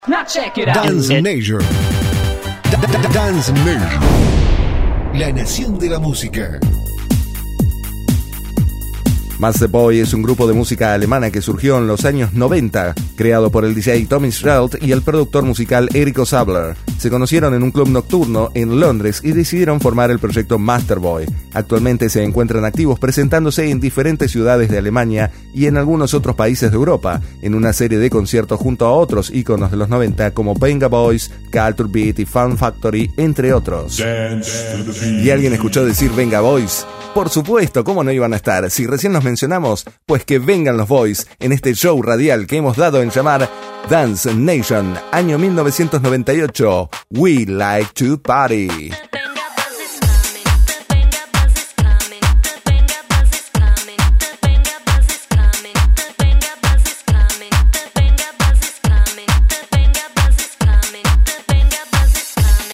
Now check it out. Dance Nation. Dance Nation. La nación de la música. Master Boy es un grupo de música alemana que surgió en los años 90, creado por el DJ Tommy Schraut y el productor musical Eriko Sabler. Se conocieron en un club nocturno en Londres y decidieron formar el proyecto Master Boy. Actualmente se encuentran activos presentándose en diferentes ciudades de Alemania y en algunos otros países de Europa, en una serie de conciertos junto a otros íconos de los 90 como Venga Boys, Culture Beat y Fun Factory, entre otros. ¿Y alguien escuchó decir Venga Boys? Por supuesto, ¿cómo no iban a estar? Si recién nos mencionamos, pues que vengan los Boys en este show radial que hemos dado en llamar Dance Nation, año 1998. We like to party.